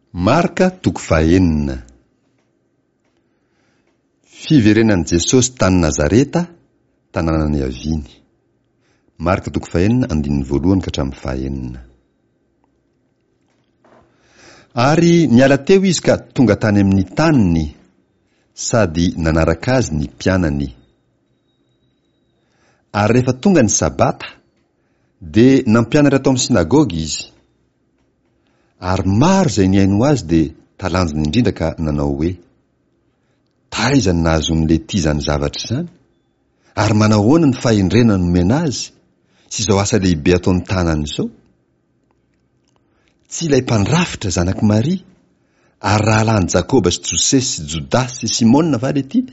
Marka toko fahaenina. Fiverenan'i Jesosy tany Nazareta, tanànany aviny. Marka toko fahaenina, andininy voalohany ka hatramin'ny fahaenina. Ary niala teo izy ka tonga tany amin'ny taniny, sady nanaraka azy ny mpianany. Ary rehefa tonga ny sabata, dia nampianatra atao amin'ny sinagogy izy. Ary maro izay niaino azy dia talanjony indrindra ka nanao hoe: taiza ny nahazon'ilay ity izany zavatra izany? Ary manao ahoana ny fahendrena nomena azy sy izao asa lehibe ataony tanany izao? Tsy ilay mpandrafitra zanaky Maria, ary rahalany Jakoba sy Jose sy Jodasy sy Simona va le ity?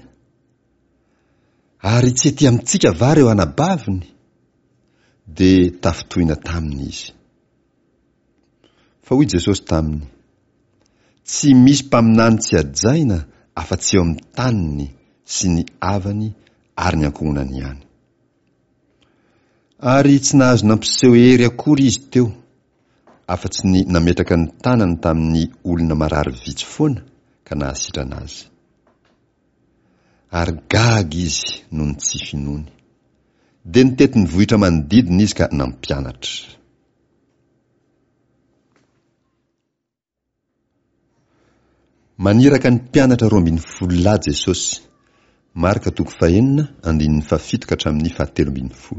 Ary tsy ety amintsika va reo anabaviny? Dia tafitohina taminy izy. Fa hoy Jesosy taminy: tsy misy mpaminany tsy ajaina afa-tsy eo amin'ny taniny sy ny avany ary ny ankohonany ihany. Ary tsy nahazo nampiseho hery akory izy teo, afa-tsy ny nametraka ny tanany tamin'ny olona marary vitsy foana ka nahasitrana azy. Ary gaga izy noho ny tsy finoany. Dia nitety ny vohitra manodidina izy ka nampianatra. Maniraka ny mpianatra 12 Jesosy. Marka toko fahaenina, andininy fahafito ka hatramin'ny 17.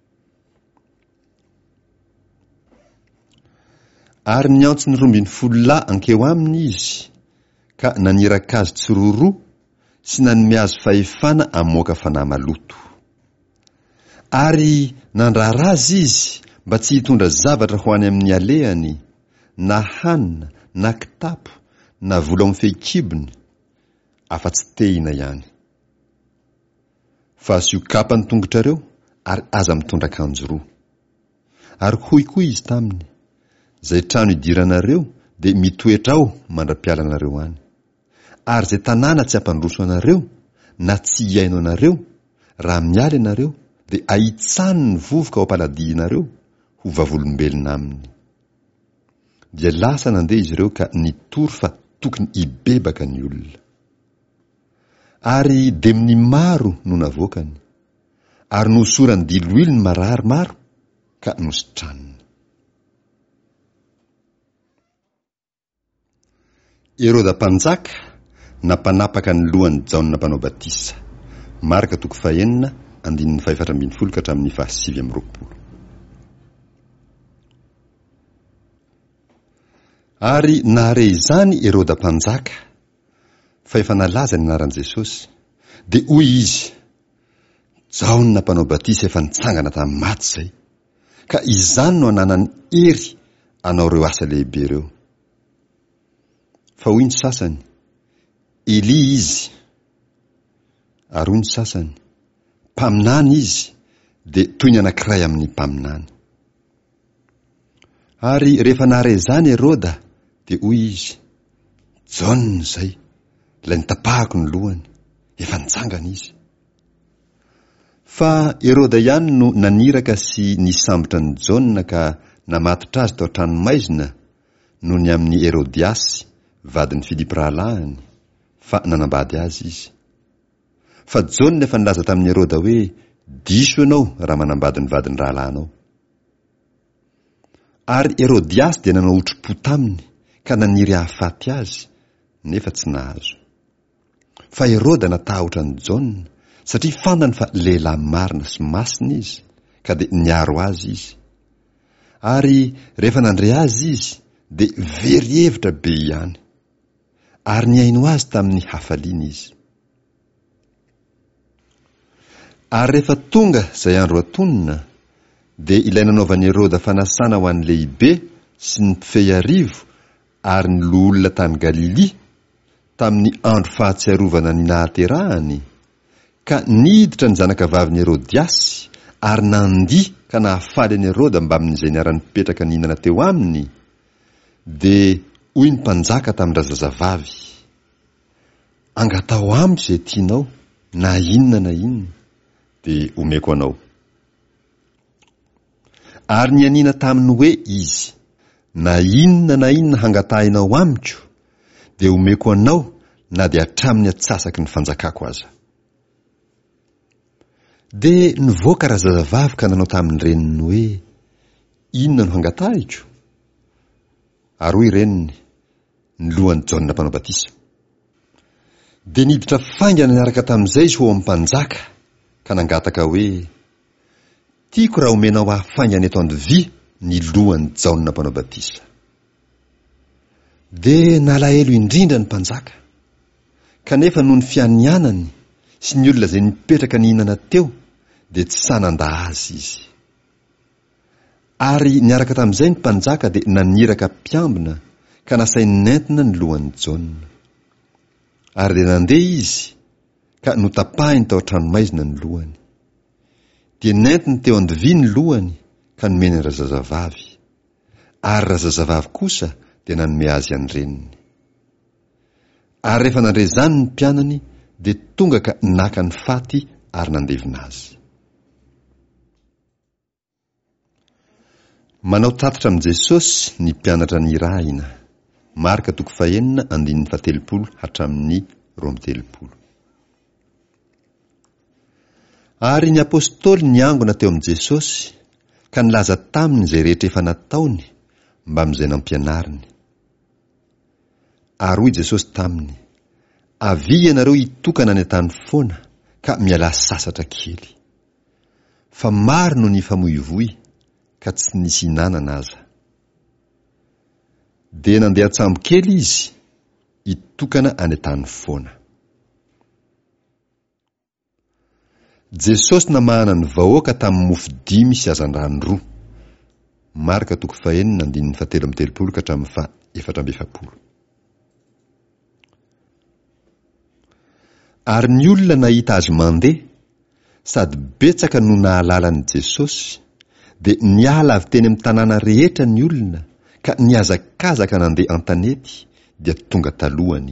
Ary niantso ny 12 ankeo aminy izy, ka naniraka azy tsororo sy nanome azy fahefana hamoaka fanahy maloto. Ary nandrara azy izy mba tsy hitondra zavatra ho any amin'ny alehany, na hanina, na kitapo, na vola amin'ny fehikibony, afa-tsy tehina ihany. Fa asio kapa ny tongotrareo ary aza mitondra akanjo roa. Ary hoy koa izy taminy: zay trano idiranareo dia mitoetra ao mandra-piala anareo any. Ary zay tanàna tsy ampandroso anareo na tsy hiaino anareo, raha miala ianareo dia ahitsany ny vovoka ao am-paladianareo ho vavolombelona aminy. Dia lasa nandeha izy ireo ka nitory fa tokony hibebaka ny olona. Ary demony maro no navoakany, ary nosorany diloilony marary maro ka nositraniny. Heroda mpanjaka napanapaka ny lohan'ny Jaona mpanao batisa. Marka toko fahaenina, andininy 14 ka hatramin'ny 17. Ary nahare izany Heroda mpanjaka fa efa nalaza ny anaran'i Jesosy, dia hoy izy: Jaona mpanao batisa efa nitsangana tamin'ny maty izay, ka izany no ananany hery anao ireo asa lehibe ireo. Fa hoy ny sasany: Elia izy. Ary hoy ny sasany: mpaminany izy, dia toy ny anankiray amin'ny mpaminany. Ary rehefa nahare izany Heroda, dia hoy izy: Jaona izay, ilay nitapahako ny lohany, efa nitsangana izy. Fa Heroda ihany no naniraka sy nisambotra ny Jaona ka namatotra azy tao an-tranomaizina noho ny amin'ny Herodiasy, vadin'ny Filipo rahalahiny, fa nanambady azy izy. Fa Jaona efa nilaza tamin'ny Heroda hoe: diso ianao raha manambady ny vadin'ny rahalahinao. Ary Herodiasy dia nanao otro-po taminy ka naniry hahafaty azy, nefa tsy nahazo. Fa Heroda natahotra ny Jaona satria fantany fa lehilahy marina sy masina izy, ka dia niaro azy izy. Ary rehefa nandre azy izy, dia very hevitra be ihany, ary niaino azy tamin'ny hafaliana izy. Ary rehefa tonga izay andro antonina, dia ilay nanaovan'i Heroda fanasana ho an'ny lehibe sy ny mpifehy arivo ary ny loha olona tany Galilia tamin'ny andro fahatsiarovana ny nahaterahany, ka niditra ny zanaka vavin'i Herodiasy ary nandiha ka nahafaly an'i Heroda mba amin'izay niara-nipetraka nihinana teo aminy. Dia hoy ny mpanjaka tamin'ny razazavavy: angatao amiko izay tianao, na inona na inona, dia omeko anao. Ary nianina taminy hoe izy: na inona hangatahinao amiko dia omeko anao na dia hatramin'ny atsasaky ny fanjakako aza. Dia nivoaka razazavavy ka nanao tamin'ny reniny hoe inona no hangatahiko? Ary hoy reniny, ny lohan'ny Jaona mpanao batisa. Dia niditra faingana niaraka tamin'izay izy ho amin'ny mpanjaka ka nangataka hoe tiako raha omenao hafaingana eto Andovia ny lohan'ny Jaona mpanao batisa. Dia nalahelo indrindra ny mpanjaka, kanefa noho ny fianianany sy ny olona izay nipetraka nihinana teo dia tsy sananda azy izy. Ary niaraka tamin'izay ny mpanjaka dia naniraka mpiambina ka nasainy nentina ny lohan'ny Jaona. Ary dia nandeha izy ka notapahiny tao an-tranomaizina ny lohany. Dia nentiny teo Andovia ny lohany ka nomeny ny razazavavy. Ary razazavavy kosa dia nanome azy any reniny. Ary rehefa nandre zany ny mpianany dia tonga ka naka ny faty ary nandevina azy. Manao tatitra amin'i Jesosy ny mpianatra ny rahina. Marka 4:17 hatramin'ny 12. Ary ny apôstôly niangona teo amin'i Jesosy ka nilaza taminy izay rehetra efa nataony mba amin'izay nampianariny. Ary hoy Jesosy taminy, avy ianareo hitokana any an-tany foana ka miala sasatra kely. Fa maro no ny famoivoy ka tsy nisy hinanana aza. Dia nandeha atsambo kely izy hitokana any an-tany foana. Jesosy namahana ny vahoaka tamin'ny mofo 5 sy hazan-drano 2. Marka 4:17 ka hatramin'ny 4:40. Ary ny olona nahita azy mandeha sady betsaka no nahalalany Jesosy dia niala avy teny amin'ny tanàna rehetra ny olona ka niazakazaka nandeha an-tanety dia tonga talohany.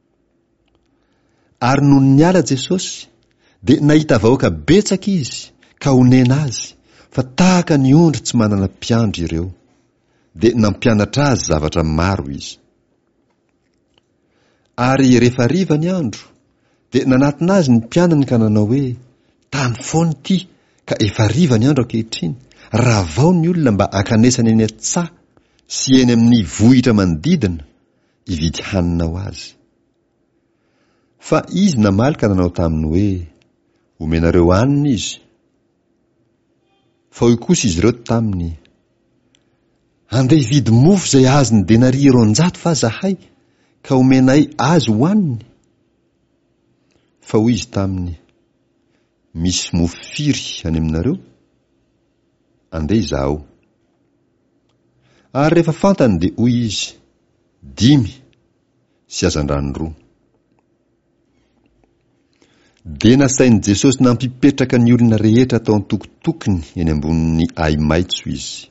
Ary noho niala Jesosy dia nahita vahoaka betsaka izy ka onena azy fa tahaka ny ondry tsy manana mpiandry ireo, dia nampianatra azy zavatra maro izy. Ary rehefa hariva ny andro dia nanatina azy ny mpianany ka nanao hoe tany foana ity ka efa hariva ny andro ankehitriny, raha vao ny olona mba akanesany eny an-tsaha sy eny amin'ny vohitra manodidina hividy hanina ho azy. Fa izy namaly ka nanao taminy hoe omenareo hanina izy. Fa hoy kosa izy ireo taminy, andeha hividy mofo izay azony denaria 200 fa zahay ka omenay azy hohaniny. Fa hoy izy taminy, misy mofo firy any aminareo? Andeha izaho. Ary rehefa fantany dia hoy izy, 5 sy hazan-drano 2. Dia nasain'i Jesosy nampipetraka ny olona rehetra tao an-tokotokony eny ambonin'ny hay-maitso izy.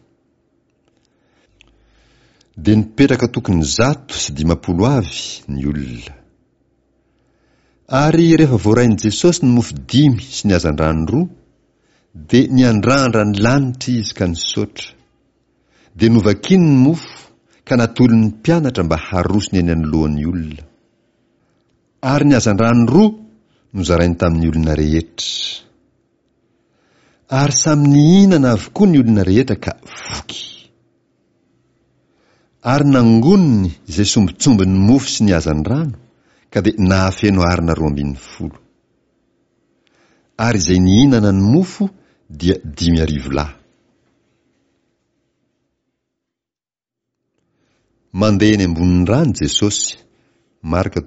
Dia nipetraka tokony 120 avy ny olona. Ary rehefa voarain'i Jesosy ny mofo 5 sy ny hazan-drano 2 dia niandrandra ny lanitra izy ka nisaotra. Dia novakiny ny mofo ka natolony ny mpianatra mba harosony eny anoloan'ny olona. Ary ny hazan-drano 2 nozarainy tamin'ny olona rehetra. Ary samy nihinana avokoa ny olona rehetra ka voky. Ary nangoniny izay sombitsombiny mofo sy ny hazan-drano ka dia nahafeno arina 12. Ary izay nihinana ny mofo dia 5,000 lahy. Mandeha eny ambonin'ny rano Jesosy. Marka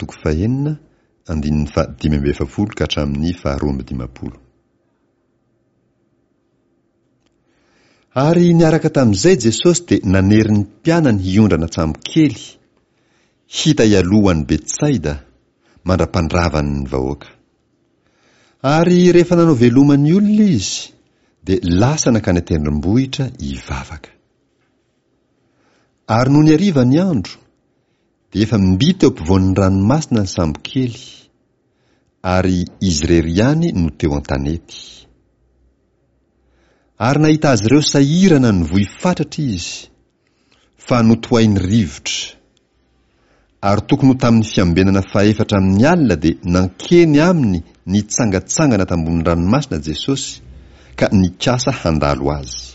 4:15 ka hatramin'ny 12. Ary niaraka tamin'izay Jesosy dia nanery ny mpianany hiondrana atsambo kely hita ialohan'ny Betsaida mandra-pandravany ny vahoaka. Ary rehefa nanao velomany olona izy dia lasa nakany an-tendrombohitra hivavaka. Ary noho ny hariva ny andro dia efa mbita eo ampovoan'ny ranomasina ny sambo kely, ary izy irery ihany no teo an-tanety. Ary nahita azy ireo sahirana ny vohy fatratra izy, fa notohainy rivotra, ary tokony ho tamin'ny fiambenana faefatra amin'ny alina dia nankeny aminy nitsangatsangana tambony ranomasina Jesosy ka nikasa handalo azy.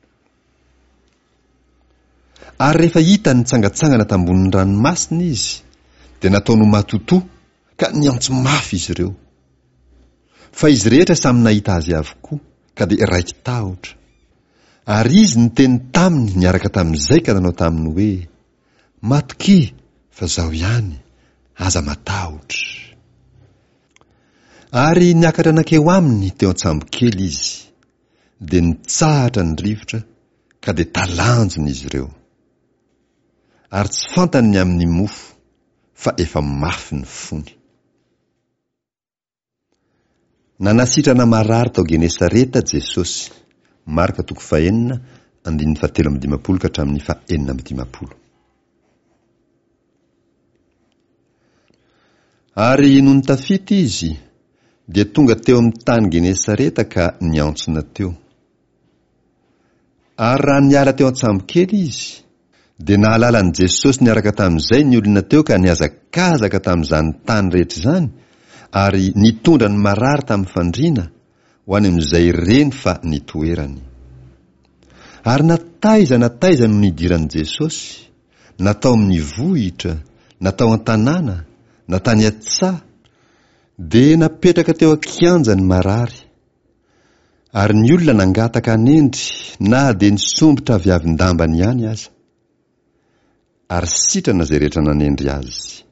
Ary rehefa hita nitsangatsangana tambony ranomasina izy dia nataony matotoa ka niantso mafy izy ireo. Fa izy rehetra samy nahita azy avokoa ka dia raiky tahotra. Ary izy niteny taminy niaraka tamin'izay ka nanao taminy hoe, matoki fa zaho ihany, aza matahotra. Ary niakatra nakeo aminy teo an-tsambo kely izy, dia nitsahatra ny rivotra ka dia talanjona izy ireo. Ary tsy fantany amin'ny mofo fa efa mafy ny fony. Nanasitrana marary tao Genesareta Jesosy. Marka 4:7-15 ka hatramin'ny 4:15. Ary no nitafita izy dia tonga teo amin'ny tany Genesareta ka niantsona teo. Ary raha niala teo an-tsambo kely izy dia nahalala an Jesosy niaraka tamin'izay ny olona teo ka niazakazaka tamin'izany tany rehetra izany, ary nitondra ny marary tamin'ny fandriana ho any amin'izay reny fa nitoerany. Ary nataiza no nidiran'i Jesosy, natao amin'ny vohitra, natao an-tanàna, na tany an-tsaha, dia napetraka teo an-kianja ny marary. Ary ny olona nangataka anendry na dia nisombotra avy avin-dambany ihany aza, ary sitrana izay rehetra nanendry azy.